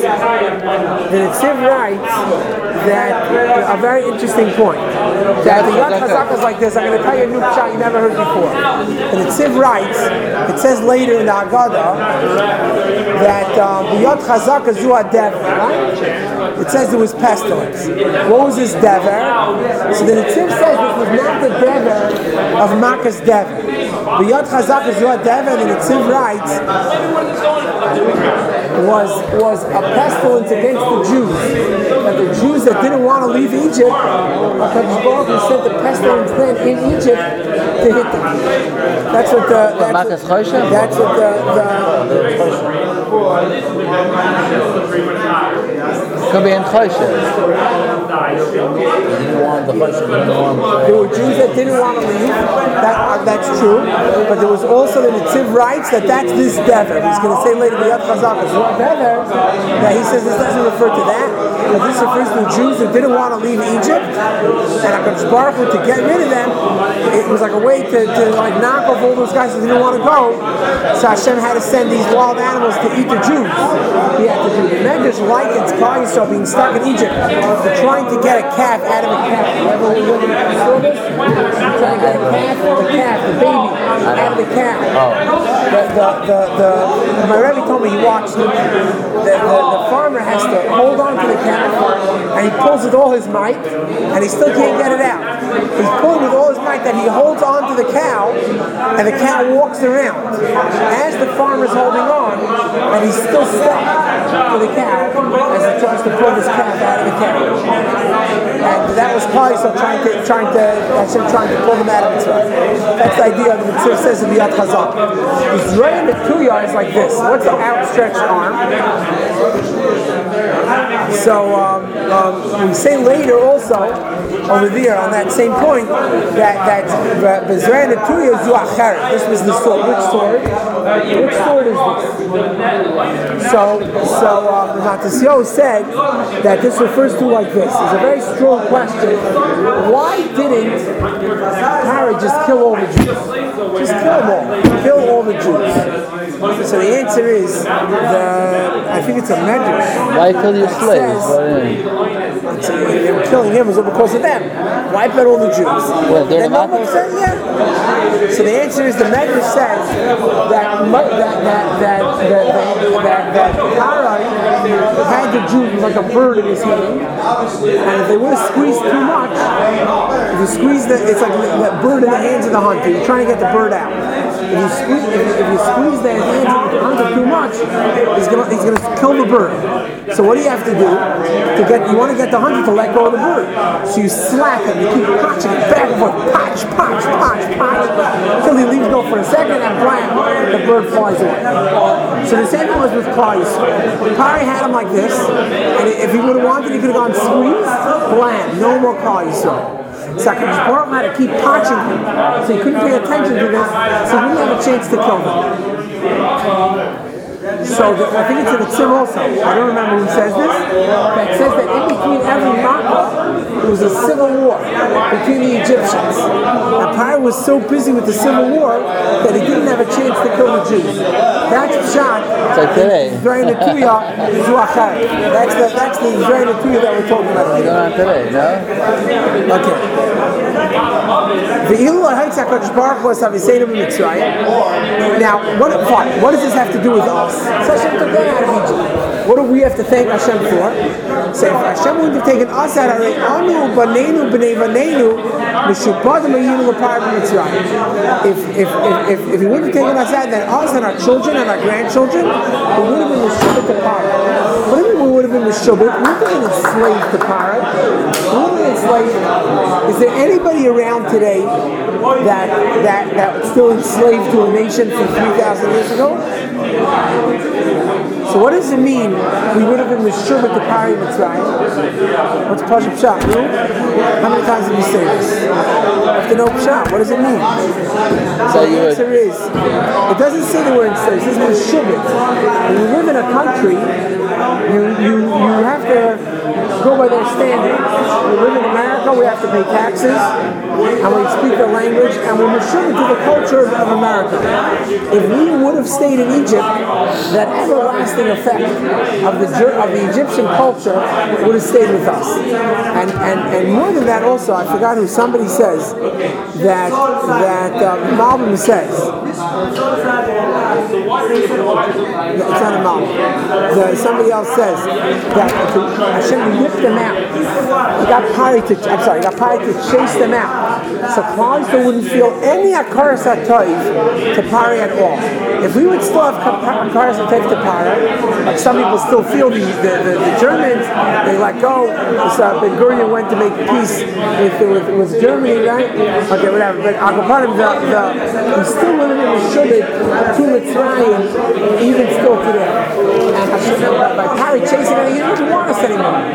that a very interesting point. That the Yad Chazaka is like this. I'm going to tell you a new shot you never heard before. The Netziv writes, it says later in the Haggadah that the Yad Chazaka zu hadever, right? It says there was pestilence. What was this dever? So the Netziv says this was not the dever of Makas dever. The Yad Chazaka zu hadever, the Netziv writes, was a pestilence against the Jews. That the Jews that didn't want to leave Egypt, HaKadosh Baruch Hu sent the pestilence then in Egypt to hit them. That's what Could be in Choshev. He didn't want the Choshev. There were Jews that didn't want to leave. That's true. But there was also the Netziv writes that's this Dever. He's going to say later the Yad Chazak is what Dever. That he says this doesn't refer to that. But this refers to Jews who didn't want to leave Egypt. And HaKadosh Baruch Hu, to get rid of them, it was like a way to like knock off all those guys who didn't want to go. So Hashem had to send these wild animals to eat the Jews. He had to do the Medrash likens Klal Yisrael being stuck in Egypt for trying to get a calf out of a calf. Remember when we saw this? Trying to get a calf, the baby, out of the calf. My Rebbe told me he watched the farmer has to hold on to the calf and he pulls with all his might and he still can't get it out. He's pulling with all his might that he holds on to the cow and the cow walks around. As the farmer's holding on and he's still stuck to the cow as he tries to pull this calf out of the cow. And that was probably so trying to pull them out of Mitzvah. That's the idea of the Mitzvah says in the Yad Chazak. The Zraya Netuya is like this. What's the outstretched arm? So we say later also over there on that same point that the Zraya Netuya is Zuachar. This was the sword. Which sword? Which sword is this? So the Matasio said that this refers to like this. It's a very strong question. Why didn't Paro just kill all the Jews? Just kill them all. Kill all the Jews. So the answer is I think it's a medrash. Why kill your slaves? They were killing him was because of them. Wipe out all the Jews. Well, they're not. Yeah. So the answer is the medrash says that Paro had the Jews like a bird in his hand, and if they would have squeezed too much, if you squeeze it's like that bird in the hands of the hunter. You're trying to get the bird out. If you squeeze the hands of the hunter too much, he's gonna kill the bird. So what do you have to do you want to get the hunter to let go of the bird? So you slap him, you keep punching it back and forth, punch, until he leaves go for a second and blam, the bird flies away. So the same was with Klal Yisrael. Paro had him like this, and if he would have wanted, he could have gone squeezed, blam, no more Klal Yisrael. So HaKadosh Baruch Hu had to keep punching him, so he couldn't pay attention to this, so he didn't have a chance to kill him. So I think it's in the Tzim also. I don't remember who says this. That says that in between every Makkah, there was a civil war between the Egyptians. And Paro was so busy with the civil war that he didn't have a chance to kill the Jews. That's Pshat. It's like today. Zraya Netuya Zuachar. That's the Zraya Netuya that we're talking about Going on today, no? Okay. Now, what does this have to do with us? So Hashem took them out of Egypt. What do we have to thank Hashem for? Say, if Hashem wouldn't have taken us out of it, Anu, Banenu, B'nei Vanenu, Mishupadim, Ayinu, L'Par, B'Mitzrayim. If he wouldn't have taken us out, then us and our children and our grandchildren, we would have been Meshubit to Paro. What do you mean we would have been Meshubit? We would have been enslaved to Paro. We would have been enslaved. Is there anybody around today that still enslaved to a nation from 3,000 years ago? So what does it mean we would have been Meshubit to Paro Mitzrayim? What's Pashup Pshat? How many times did we say this? You have to know Pshat. What does it mean? So the answer is, it doesn't say that we're enslaved. It says Meshubit. When you live in a country, you have to go by their standards. We live in America, we have to pay taxes, and we speak the language, and we're Meshubit to the culture of America. If we would have stayed in Egypt, that everlasting effect of the Egyptian culture would have stayed with us. And more than that also, I forgot who somebody says that Malbim says, it's not a Malbim, somebody else says that Hashem whipped them out. He got Paro to chase them out. So Klal Yisrael wouldn't feel any Hakaras HaTov to Paro at all. If we would still have Hakaras HaTov to Paro, like some people still feel the Germans, they let go. Ben Gurion went to make peace with Germany, right? Okay, whatever. But we still live in the Meshubit to Mitzrayim, even still today. And Hashem, by Paro chasing it, he didn't want us anymore.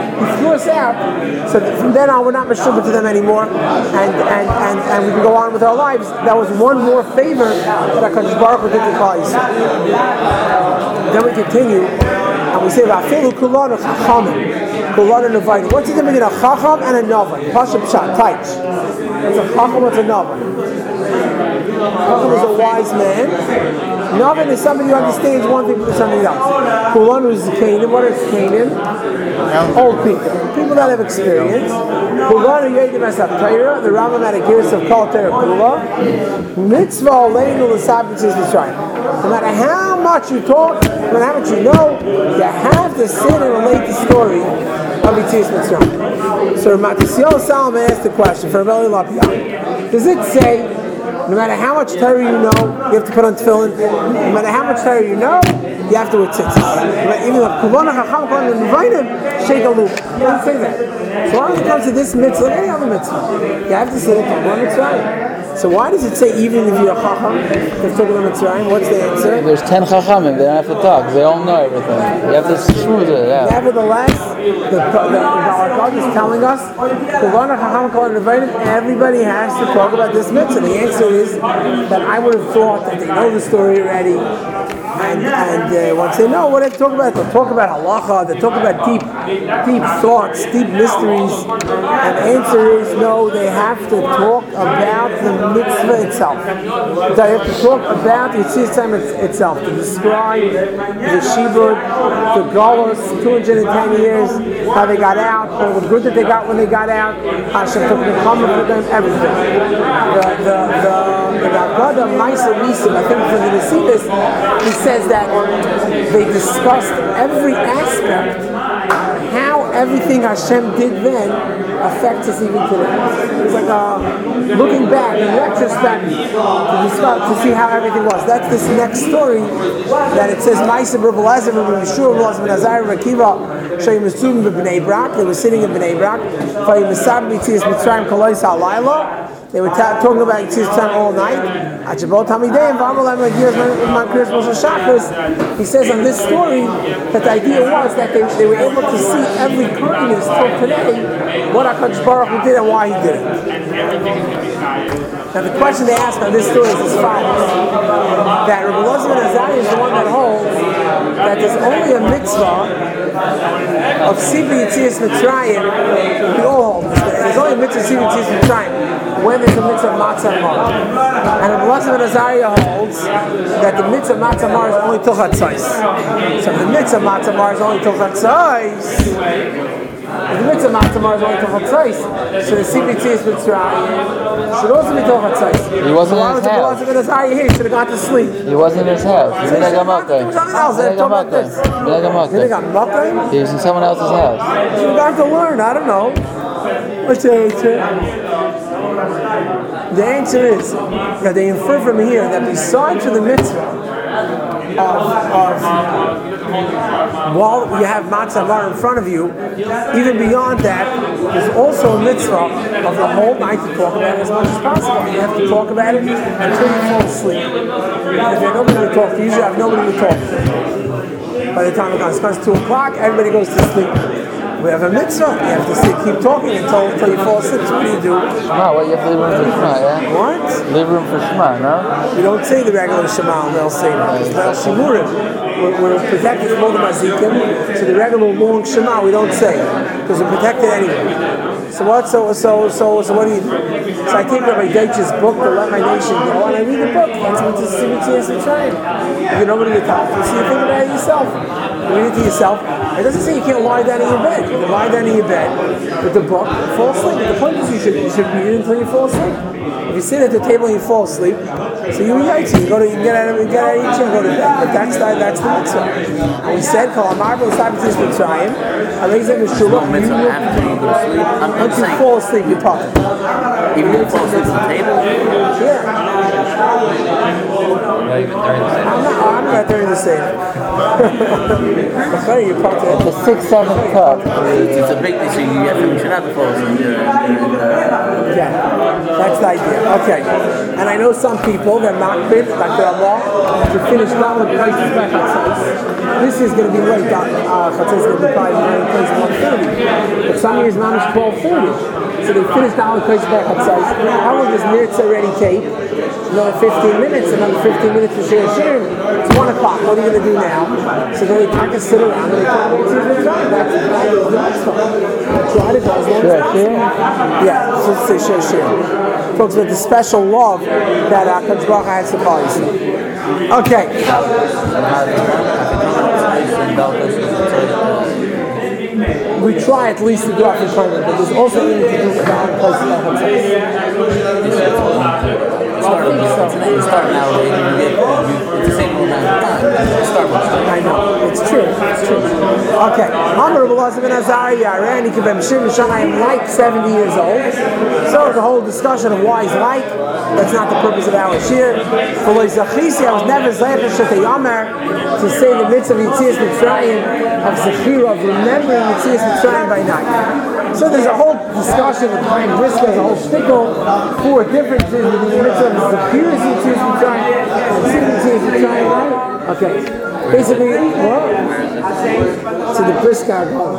us out. So from then on, we're not meshubah to them anymore, and we can go on with our lives. That was one more favor that HaKadosh Baruch Hu did to Klal Yisrael. Then we continue, and we say, "Va'afilu kulanu chachamim, kulanu nevayim." What's the difference between a chacham and a navan? Pasha pshat, tight. What's a chacham? What's a navan? Chacham is a wise man. Navan is somebody who understands one thing from something else. Kulanu is Canaan. What is Canaan? Old people that have experience. Kulanu yedim as Torah. The Rambam had a gears of Kol Torah Kula. Mitzvah oleinu l'sabit is Mitzrayim. No matter how much you talk, no matter how much you know, you have to sit and relate the story of Yetzias Mitzrayim. So Matisyahu Salomon asked the question for Rabbi Lapiyah. Does it say, no matter how much Torah you know, you have to put on tefillin? No matter how much Torah you know, you have to wear tzitzis. Even though Kulana Chacham Kulana Nevayim Shake a loop. It doesn't say that. So when it comes to this mitzvah, like any other mitzvah, you have to sit and talk about Mitzrayim. So why does it say even if you're a Chacham, they're talking about Mitzrayim? What's the answer? There's 10 Chachamim, they don't have to talk, they all know everything. You have to smooth it out. Nevertheless, our God is telling us, everybody has to talk about this mitzvah. The answer is that I would have thought that they know the story already. And once they know what they talk about, they'll talk about halacha, they'll talk about deep thoughts, deep mysteries. And the answer is no, they have to talk about the mitzvah itself. They have to talk about Yetzias Mitzrayim itself, to describe the Shibud, the Golos, 210 years, how they got out, all the good that they got when they got out, Hashem took the common for them, everything. The Agada Maisa Nisim, I think for the Nesivis, he says that they discussed every aspect, how everything Hashem did then affects us even today. It's like looking back in retrospect to see how everything was. That's this next story that it says Ma'aseh B'Rab Elazar B'Rab Yeshua B'Elazar Ben Azariah Rakiva Sheyim Mesum B'Bnei Brak. They were sitting in Bnei Brak. Vayim Mesab B'Yetzias Mitzrayim Kolay Sa'Layla. They were talking about Yetzias Mitzrayim all night. He says on this story that the idea was that they were able to see every cartoonist till today what HaKadosh Baruch Hu did and why he did it. Now the question they ask on this story is as follows: that Rabbi Elazar ben Azariah is the one that holds that there's only a mitzvah of Sibri Yetzias Mitzrayim. We all hold this. There's only a mitzvah of Sibri Yetzias Mitzrayim when there's a mitzvah of Matzah Mar. And Rabbi Elazar ben Azariah holds that the mitzvah of Matzah Mar is only till Chatzos. So the mitzvah of Matzah Mar is only till Chatzos. If the mitzvah of Matzah Mar is only till Chatzos, so the Sibri Yetzias Mitzrayim should also be till Chatzos. He wasn't in his house. He wasn't in his house. He should have gone to sleep. He wasn't in his house. He There was something else. They talk about this. They got Makkah. He was in someone else's house. He should have gone to learn. I don't know. What's the answer? The answer is that they infer from here that besides the mitzvah while you have matzah bar in front of you, even beyond that, there's also a mitzvah of the whole night to talk about it as much as possible. You have to talk about it until you fall asleep. If you have nobody to talk to, you usually have nobody to talk to. By the time it comes 2 o'clock, everybody goes to sleep. We have a mitzvah. You have to keep talking until you fall asleep. So what do you do? Shema, what? You have to leave room for Shema, yeah? What? Leave room for Shema, no? We don't say the regular Shema on Leil Seder. It's Leil Shimurim. We're protected from all the mazikim, so the regular long Shema we don't say because we're protected anyway. So what? So what do you do? So I take Rabbi Deutsch's book, To Let My Nation Go, and I read the book. That's what this is Yetzias Mitzrayim. You know what you talk. So you think about it yourself. You read it to yourself. It doesn't say you can't lie down in your bed. You can lie down in your bed with the book and fall asleep. But the point is you should read it until you fall asleep. If you sit at the table and you fall asleep, so you get out of your chair and go to bed. But that's the mitzvah. And we said, once you fall asleep, you talk. Even if you fall asleep at the table? Yeah. Not even during the Seder? I'm not during the Seder. You part The 6th, 7th cup. It's a big thing, so you have to fall asleep. Yeah, that's the idea. Okay. And I know some people, they're not fit, like the Allah, to finish down with places back outside. this is going to be late. Chatzos is going to be probably in place at 1:30. But some years, mamish 12:30. So they finished the Aleph Kodesh by Chatzos. How long does Mirtza already take? Another 15 minutes. Another 15 minutes to share Shirim. It's 1 o'clock. What are you going to do now? So then they kind of sit around and they talk about Tzid's Mitzrayim. That's the next one. Try to go as long as possible. Yeah, so say share Shirim. Folks, with the special love that Kodesh Baruch Hu has supplied us. Okay. We try at least to do our Kodesh, but there's also need to do without Kodesh. You start now, it's the same amount of time. Start with I know, it's true. Okay. I'm like 70 years old. So the whole discussion of why he's like, that's not the purpose of our shir. I was never zeicher to say the mitzvah of Yetzias Mitzrayim of Zechira, of remembering Yetzias Mitzrayim by night. So there's a whole discussion with Chaim Brisker, there's a whole shtickle for differences between the mitzvah of Zechira Yetzias Mitzrayim and Yetzias Mitzrayim, right? Okay. Basically, what? To the Brisker God.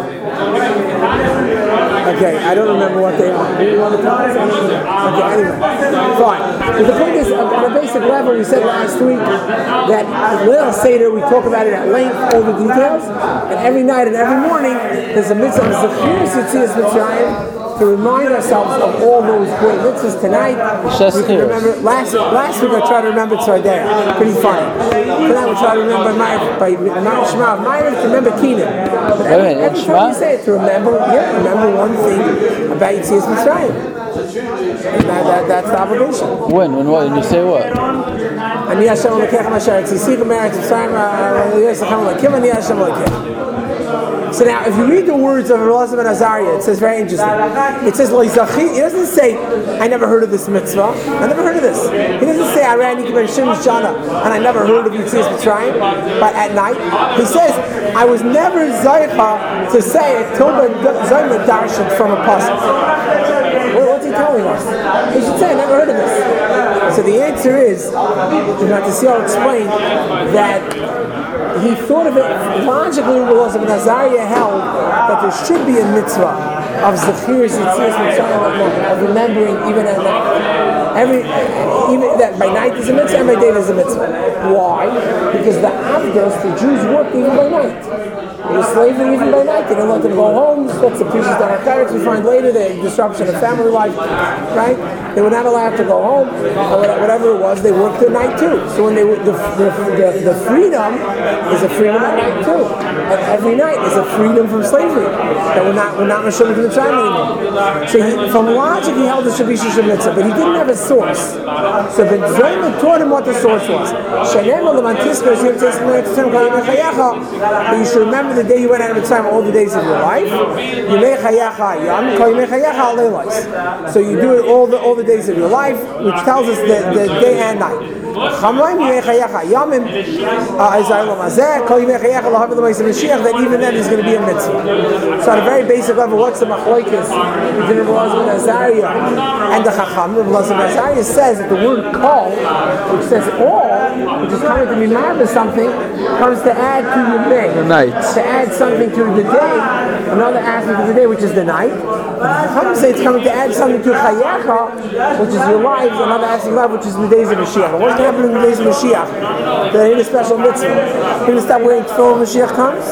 Okay, I don't remember what they are. Do you want to tell us? Okay, anyway. Fine. But the point is, on a basic level, we said last week that at Leil Seder, we talk about it at length, all the details, and every night and every morning, there's a mitzvah of Zechira Yetzias Mitzrayim to remind ourselves of all those great mitzvahs tonight. We can remember, last week I tried to remember Tzadeh. Pretty funny. Tonight we try to remember by Shema of Ma'ariv to remember Keenan. But every time you say it, to remember one thing about Yetzias Mitzrayim. That's the obligation. When what? When you say what? Ani Hashem Elokecha Asher Tzisika Meretz Mitzrayim Yosechem Elokim Ani Hashem Elokecha. So now, if you read the words of Elazar ben Azariah, it says very interesting. It says, he doesn't say, I never heard of this mitzvah. I never heard of this. He doesn't say, I ran Nikim ben Shimon Shana, and I never heard of Yetzias Mitzrayim, but at night. He says, I was never Zaycha to say it till the Zayma Darshan from a pasuk. What's he telling us? He should say, I never heard of this. So the answer is, Natasio explained that he thought of it logically. Elazar ben Azariah held that there should be a mitzvah of Zechira Yetzias Mitzrayim, of remembering even at night. Even that by night is a mitzvah and by day is a mitzvah. Why? Because the Avdos, the Jews, worked even by night. They were slavery even by night. They didn't let them go home. That's the pieces that our characters we find later, the disruption of family life, right? They were not allowed to go home, or whatever it was. They worked at night too. So when they were, the freedom is a freedom at night too. And every night is a freedom from slavery. That we're not Meshuvah to the time anymore. So from logic, he held the Shabi Shishim Mitzvah, but he didn't have a source. So the Zayman taught him what the source was. That you should remember the day you went out of Mitzrayim all the days of your life. So you do it all the days of your life, which tells us the day and night. That even then is going to be a mitzvah. So on a very basic level, what's the machlokes between Elazar ben Azariah and the Chacham? Elazar ben Azariah says that the word kol, which says all, which is coming to be mad with something, comes to add to the day. The night. To add something to the day, another aspect of the day, which is the night. Some say it's coming to add something to Chayecha, which is your life, another aspect of life, which is the days of Mashiach. What's going to happen in the days of Mashiach? They're in a special mitzvah. You're going to stop wearing tefillin when Mashiach comes?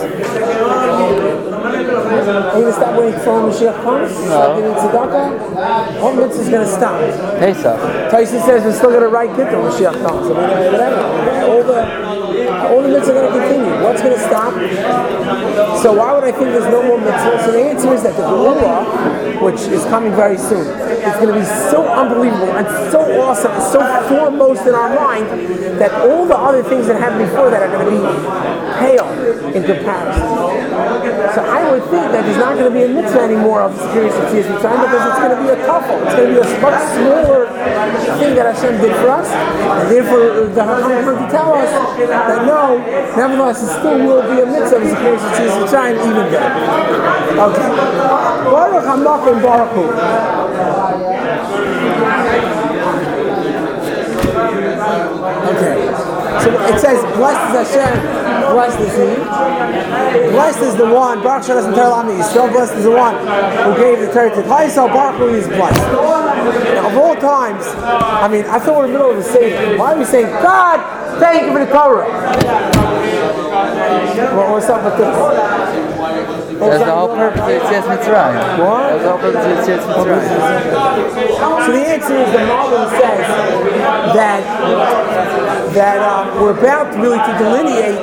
Are you going to stop wearing tefillin when Mashiach comes? Stop giving tzedakah? What mitzvah is going to stop? Pesach. Tyson says we're still going to write Gittel when Mashiach comes. I mean, whatever. All the mitzvahs are going to continue. What's going to stop? So why would I think there's no more mitzvahs? So the answer is that the Geula, which is coming very soon, it's going to be so unbelievable and so awesome and so foremost in our mind that all the other things that happened before that are going to be pale in comparison. So I would think that there's not going to be a mitzvah anymore of Zechira Yetzias Mitzrayim because it's going to be a tuffle. It's going to be a much smaller thing that Hashem did for us, and therefore the Chacham come to tell us that no, nevertheless, it still will be a mitzvah of Zechira Yetzias Mitzrayim even then. Okay. Baruch HaMakom Baruch Hu. Okay. So it says, blessed is Hashem, blessed is He. Blessed is the one, Baruch Shem doesn't tell me, so blessed is the one who gave the Torah to Klal Yisrael, Baruch Hu is blessed. Now, of all times, I mean, I thought we're in the middle of a Seder. Why are we saying, God, thank you for the Torah? What's up with this? That's the whole purpose of Yetzias Mitzrayim. What? That's the whole purpose of Yetzias Mitzrayim. So the answer is the Malbim says that we're about really to delineate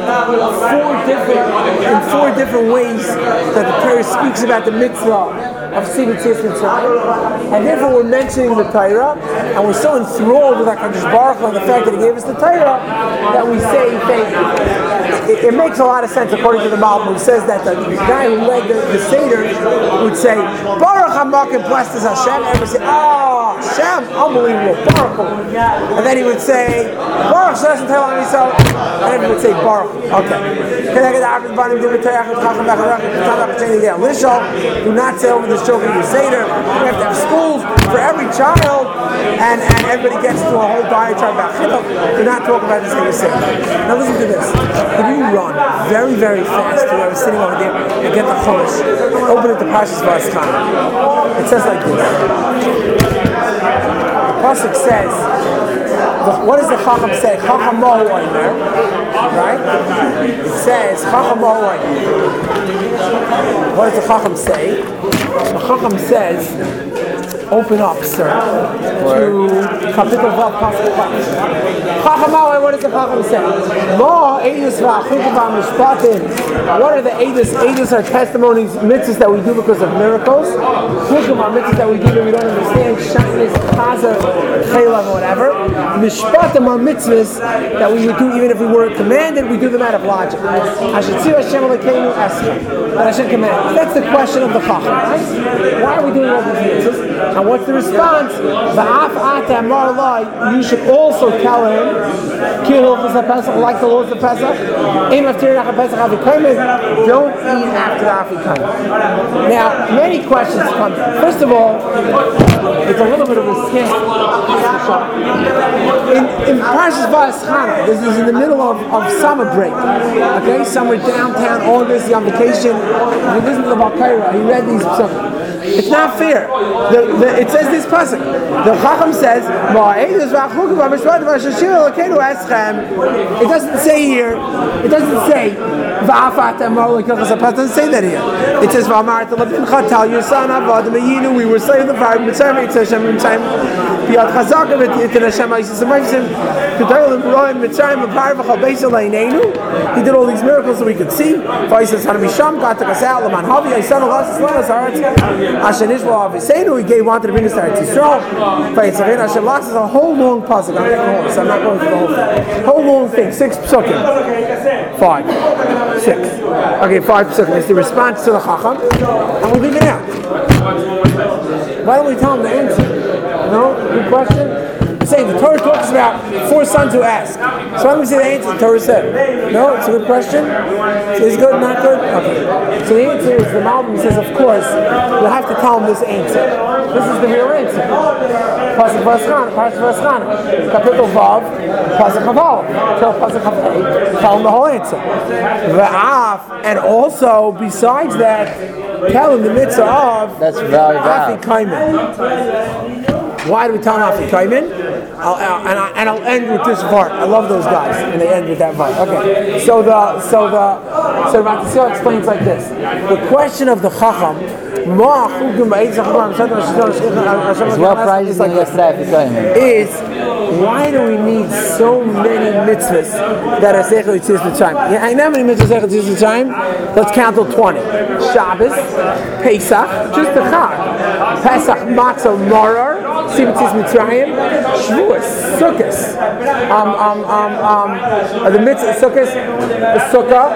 four different ways that the Torah speaks about the mitzvah of Sivit Yetzias Mitzrayim, and therefore we're mentioning the Torah, and we're so enthralled with HaKadosh Baruch Hu and the fact that He gave us the Torah that we say thank you. It makes a lot of sense according to the Malbim, who says that the guy who led the Seder would say, Baruch HaMakim, blessed is Hashem, and would say, oh, Hashem, unbelievable, Baruch Hu. And then he would say, Baruch Shem, and everyone would say, Baruch Hu. Okay. Do not say over the children of the Seder. We have to have schools for every child, and everybody gets to a whole diatribe about Chinuch. Do not talk about this in the Seder. Now listen to this. If you run very, very fast to whoever's sitting over there and get the Chumash, open it to Parshas Va'aschanan. It says like this. The pasuk says, what does the Chacham say? Chacham Mohu Omer, right? It says Chacham Mohu Omer. What does the Chacham say? The Chacham says, open up, sir, to Kapitel Vav Pasuk Vav. Chacham Mohu, what does the Chacham say? Mo Eidus V'Achukim V'Mishpatim. What are the Eidus? Eidus are testimonies, mitzvahs that we do because of miracles. Chukim are mitzvahs that we do that we don't understand. Shainis, Chazer, Chelav, or whatever. Mishpatim are mitzvahs that we would do even if we weren't commanded. We do them out of logic. Hashetzir Hashem Elokeinu Eschem. That Hashem commanded. That's the question of the Chacham, right? Why are we doing all these mitzvahs? And what's the response? You should also tell him, like the laws of Pesach, don't eat after the Afikomen. Now, many questions come. First of all, it's a little bit of a scam. In Parshas Va'aschanan, this is in the middle of summer break. Okay, summer downtown, August, on vacation. He listened to the Balkaira, he read these psukim. It's not fair. It says this pasuk. The Chacham says, it doesn't say here, it doesn't say, it doesn't say that here. It says, tell your son, we were slaves of the fire, he did all these miracles so we could see. He wanted to bring us to Eretz Yisrael. It's a whole long pasuk. I'm getting home, so I'm not going through the whole thing. Whole long thing, 6 psukim. 5, 6. Okay, 5 psukim. It's the response to the Chacham, and we leave it out. Why don't we tell him the answer? No? Good question? I'm saying the Torah talks about 4 sons who ask. So why don't we say the answer the Torah said? No? It's a good question? So it's good, not good? Okay. So the answer is, the Malbim says, of course, you'll have to tell him this answer. This is the real answer. Pasuk Va'aschanan, Parshas Va'aschanan, Kapitel Vav, Pasuk Chavav, till Pasuk Chavei, tell him the whole answer. V'af, and also, besides that, tell him the mitzvah of That's very valid. Afikomen. Why do we tell him Afikomen? And I'll end with this part. I love those guys, and they end with that part. Okay. So Rav Tzia explains like this: the question of the Chacham, Well prized like is why do we need so many mitzvahs that are Seichel Yetzias Mitzrayim? Yeah, I know how many mitzvahs Seichel Yetzias Mitzrayim. Let's count till 20. Shabbos, Pesach, just the Chag, Pesach, Matzah, Maror, Sivit Yetzias Mitzrayim, Shavuos, Sukkot, the mitzvah Sukkot, the Sukkah,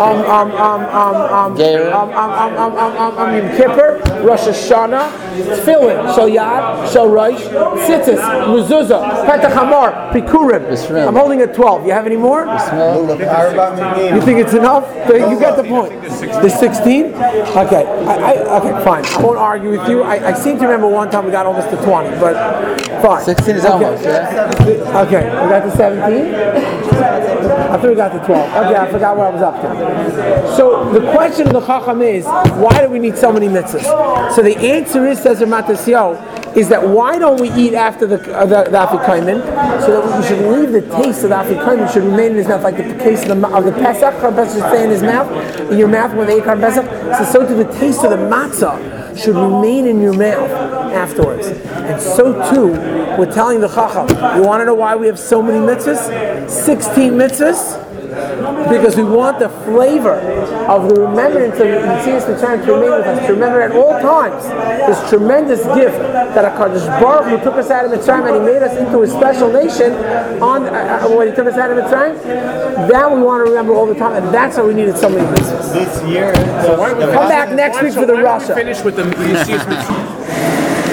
Yom Kippur, Rosh Hashanah, Tefillin, Shal Yad, Shal Rosh, Tzitzis, Mezuzah, Petach Hamor, Bikurim. I'm holding at 12. You have any more? You think it's enough? You get the point. There's 16? Okay. Okay, fine. I won't argue with you. I seem to remember one time we got almost to 20, but fine. 16 is almost, yeah? Okay, we got to 17? I thought we got to 12. Okay, I forgot what I was up to. So the question of the Chacham is, why do we need so many mitzvahs? So the answer is, says Ramat Yisrael, is that why don't we eat after the Afikomen, so that we should leave the taste of the Afikomen should remain in his mouth, like the case of the Pesach. Korban Pesach should stay in his mouth, in your mouth when they eat Korban Pesach. So too the taste of the matzah should remain in your mouth afterwards. And so too, we're telling the Chacham, you want to know why we have so many mitzvahs? 16 mitzvahs? Because we want the flavor of the remembrance of the Yetzias Mitzrayim to remain with us, to remember at all times this tremendous gift that HaKadosh Baruch Hu took us out of Mitzrayim and He made us into a special nation when He took us out of Mitzrayim. That we want to remember all the time, and that's why we needed so many mitzvahs. This year, Come back next week for the Russia. Finish with the Yetzias Mitzrayim.